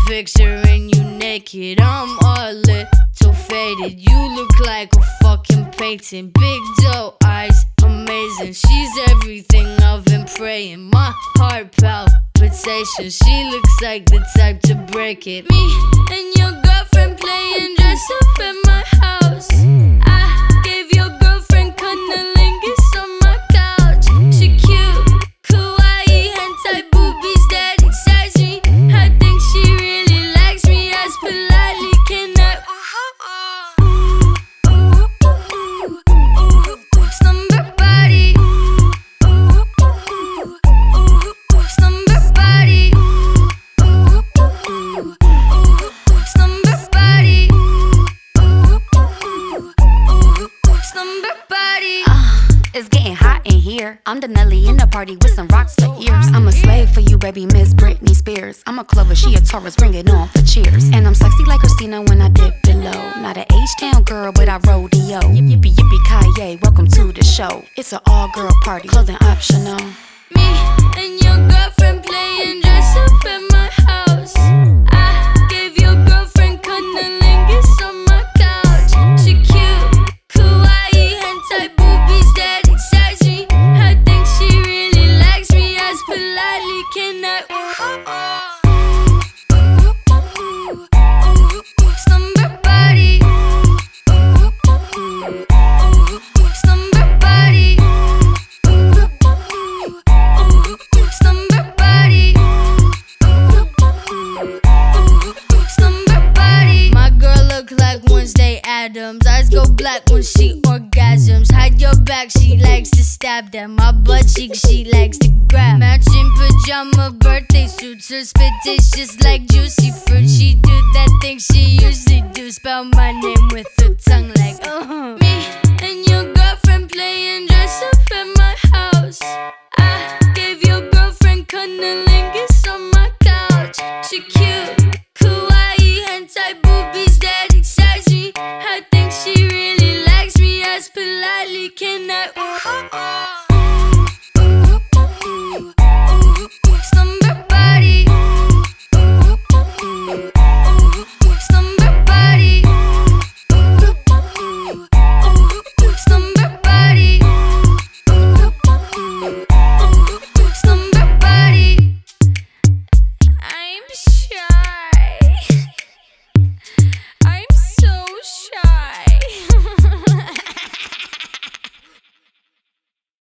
picturing you naked. I'm all little faded. You look like a fucking painting. Big doe eyes, amazing. She's everything I've been praying. My heart palpitations. She looks like the type to break it. Me and your girlfriend playing dress up at my house. I gave your girlfriend cunnilingus on my couch. She cute, kawaii, hentai boobies that excites me. I think she really likes me. As politely can I slumber body, slumber body, slumber body, slumber body. It's getting hot in here. I'm the Nelly in the party with some rocks for ears. I'm a slave for you, baby, Miss Britney Spears. I'm a Clover, she a Taurus, bring it on for cheers. And I'm sexy like Christina when I dip below. Not an H-Town girl, but I rodeo. Yippee yippee Kaye, welcome to the show. It's an all-girl party, clothing optional. Me and your girlfriend playing dress up at my house. I gave your girlfriend cunnilingus on my couch. She cute, kawaii, hentai boobies that excites me. I think she really likes me. As politely can I slumber body, slumber body, slumber body, slumber body. My girl look like Wednesday Addams. Eyes go black when she orgasms. Hide your back, she likes to stab them. My butt cheek, she likes to grab. Matching pajama birthday suits. Her spit tastes just like juicy fruit. She do that thing she usually do. Spell my name with her tongue like Me and your girlfriend playing dress up at my house. I gave your girlfriend cunnilingus